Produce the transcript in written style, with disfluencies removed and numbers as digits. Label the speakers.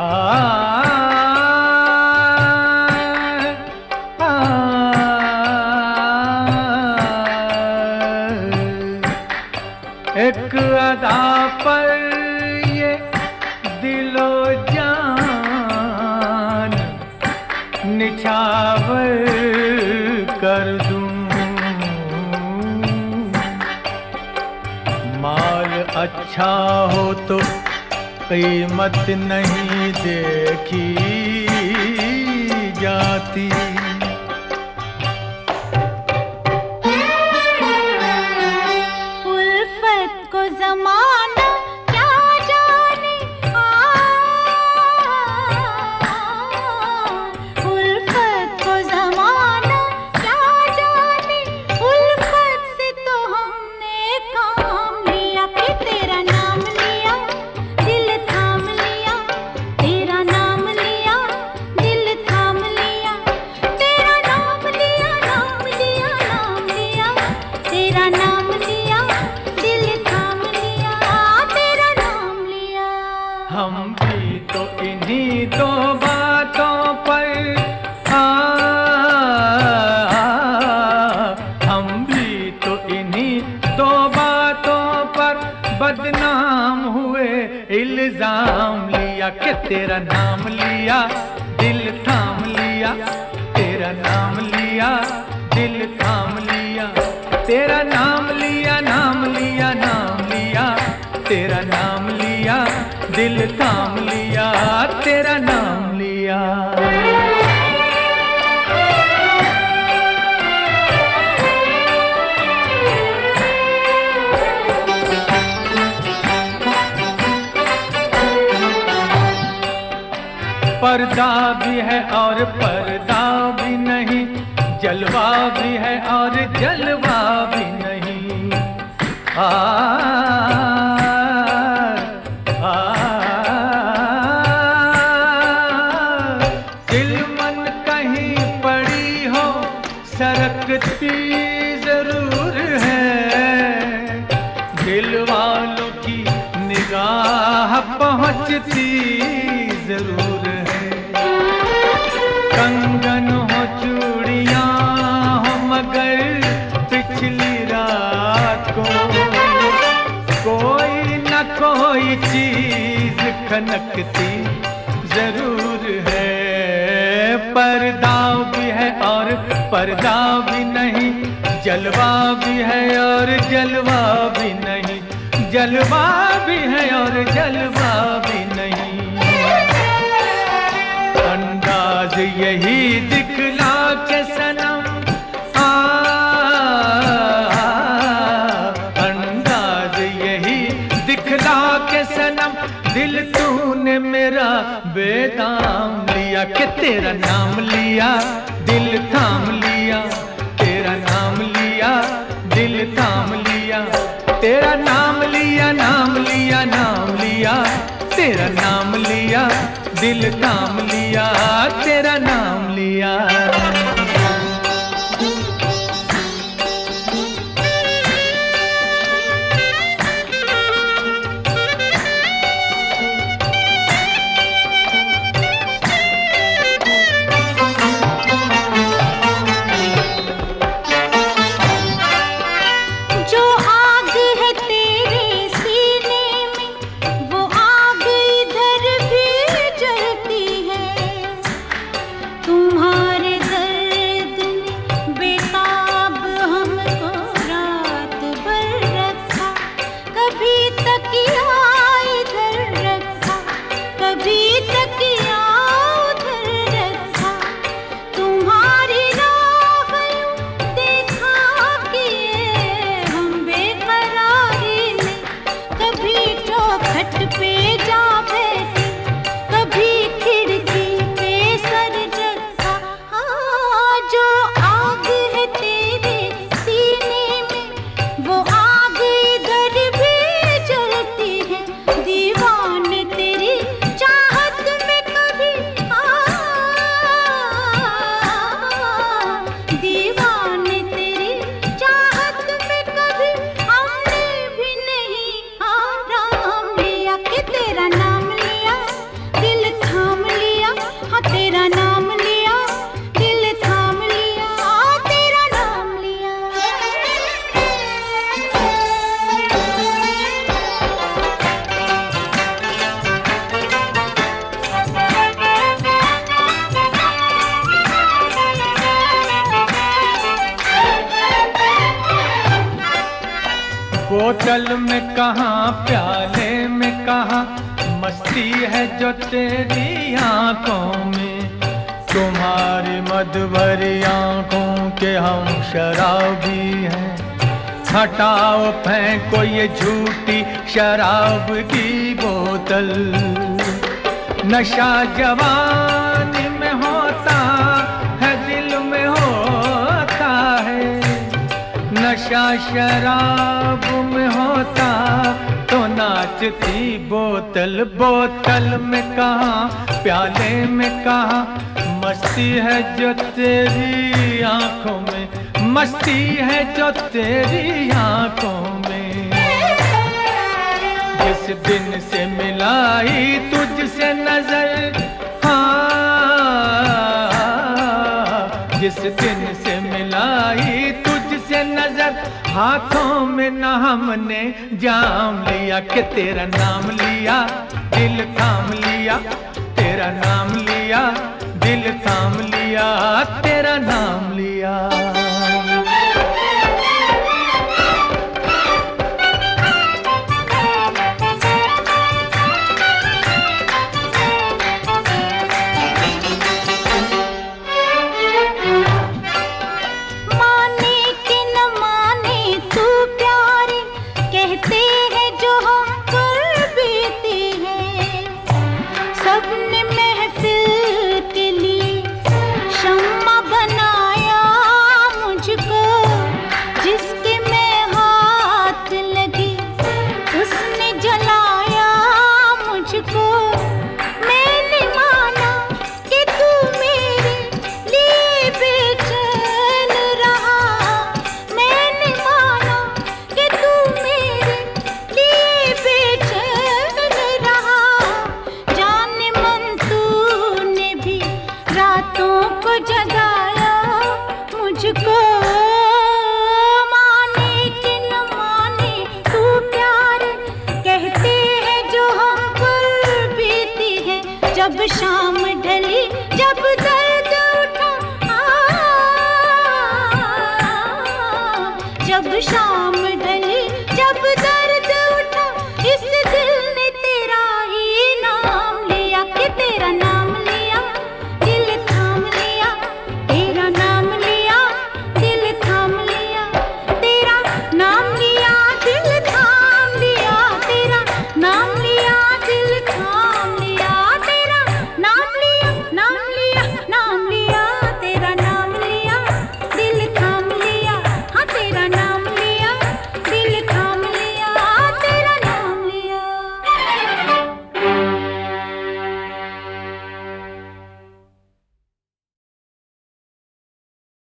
Speaker 1: एक अदा पर ये दिलो जान निछावर कर दूं। माल अच्छा हो तो कीमत नहीं देखी जाती।
Speaker 2: उल्फत को ज़माना क्या जाने, उल्फत को ज़माना क्या जाने। उल्फत से तो हमने काम लिया कि तेरा नाम लिया, दिल थाम लिया। तेरा नाम लिया, दिल थाम लिया। तेरा नाम लिया, नाम लिया, नाम लिया। तेरा नाम लिया, दिल थाम लिया। तेरा नाम लिया।
Speaker 1: हम भी तो इन्हीं दो बातों पर हम भी तो इन्हीं दो बातों पर बदनाम हुए। इल्जाम लिया कि तेरा नाम लिया, दिल थाम लिया। तेरा नाम लिया, दिल थाम लिया। तेरा नाम लिया, नाम लिया, नाम लिया। तेरा नाम लिया, दिल थाम लिया। तेरा नाम लिया। पर्दा भी है और पर्दा भी नहीं, जलवा भी है और जलवा भी नहीं। दिल मन कहीं पड़ी हो सरकती जरूर है। दिल वालों की निगाह पहुंचती जरूर है। कंगन हो चूड़ियां हो मगर पिछली रात को कोई न कोई चीज खनकती जरूर है। पर्दा भी है और पर्दा भी नहीं, जलवा भी है और जलवा भी नहीं। जलवा भी है और जलवा भी नहीं। अंदाज यही दिखला के सनम, अंदाज यही दिखला के सनम। दिल तूने मेरा बेदाम लिया कि तेरा नाम लिया, दिल थाम लिया। तेरा नाम लिया, दिल थाम लिया। तेरा नाम लिया, नाम लिया, नाम लिया। तेरा नाम लिया, दिल थाम लिया। तेरा नाम लिया।
Speaker 2: जो आग है तेरे सीने में, वो आग इधर भी जलती है। तुम्हारे दर्द ने बेताब हमको रात भर रखा। कभी तकिया इधर रखा, कभी तकिया उधर रखा। तुम्हारी राह यूं देखा कि हम बेकरारी में कभी चौखट पे जा बैठे, कभी खिड़की पे सर रखा। हाँ, जो आग है तेरे सीने में, वो आग इधर भी जलती है। दीवाने तेरी चाहत में कभी दीवाने तेरी चाहत में कभी हमने भी नहीं आराम लिया कि तेरा नाम
Speaker 1: बोतल में कहाँ प्याले में कहाँ मस्ती है जो तेरी आंखों में। तुम्हारी मद भरी आंखों के हम शराबी हैं। हटाओ फेंको ये झूठी शराब की बोतल। नशा जवानी में होता है, दिल में होता है। नशा शराब में होता तो नाचती बोतल। बोतल में कहाँ प्याले में कहाँ मस्ती है जो तेरी आंखों में। मस्ती है जो तेरी आंखों में। जिस दिन से मिलाई तुझसे नजर, हाँ, जिस दिन से मिलाई तुझसे नजर, हाथों में न हमने जाम लिया कि तेरा नाम लिया दिल थाम लिया। तेरा नाम लिया दिल थाम लिया, तेरा नाम लिया।
Speaker 2: जब शाम ढले